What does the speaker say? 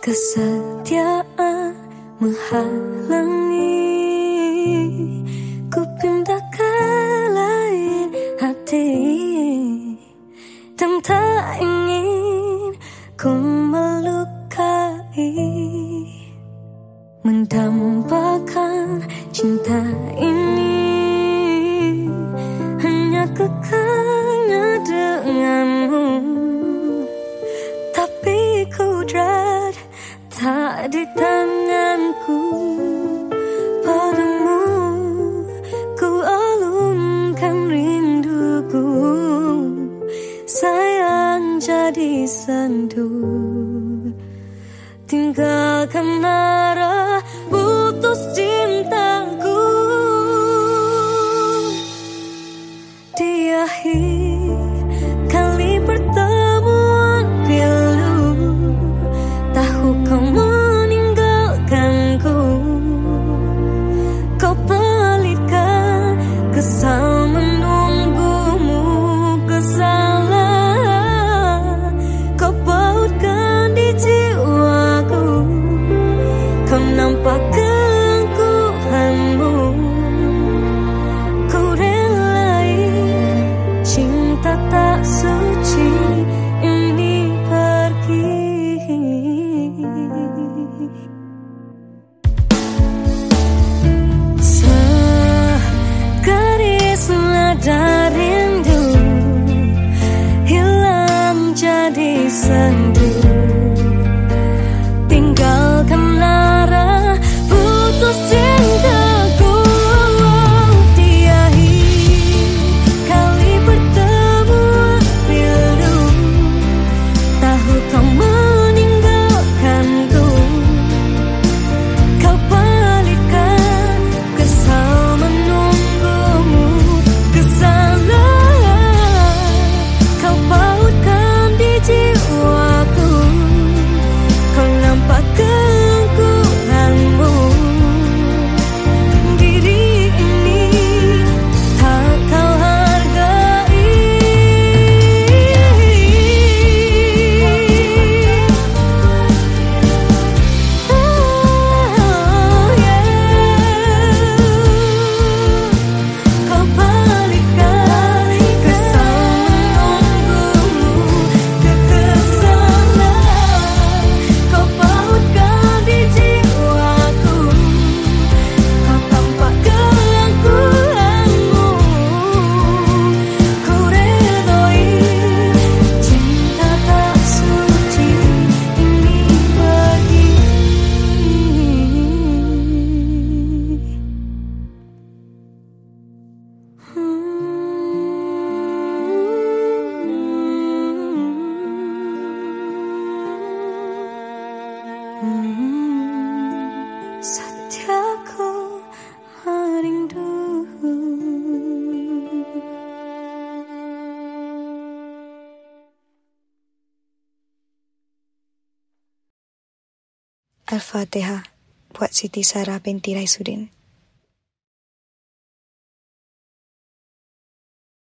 Kesetiaan menghalangi ku pindah ke lain hati, dan tak ingin ku melukai, mendambakan cinta ini hanya kekalnya denganmu. Tapi kudrat tak di tanganku, padamu ku alunkan rinduku. Sayang jadi sendu, tinggalkan arah putus cintaku. Di akhir kali pertemuan pilu, tahu kau meninggalkanku. Kau pelitkan kesal menunggumu, kesalahan kau bautkan di jiwaku. Kau nampak keangkuhanmu, ku relai cinta tak suci ini pergi. Segaris nada rindu hilang jadi sendu, tinggalkan arah putus cintaku. Di akhir kali bertemu pilu, tahu kau meninggalkanku. Kau palingkan kesal menunggumu, kesalahan kau bautkan di jiwaku. Kau nampak keangkuhanmu, diri ini tak kau hargai. Kau palingkan kesal menunggumu, kesalahan kau bautkan di jiwaku. Kau tampak keangkuhanmu, ku redoi cinta tak suci ini pergi. Setiaku merindu. Al-Fatihah buat Siti Sarah binti Raisuddin.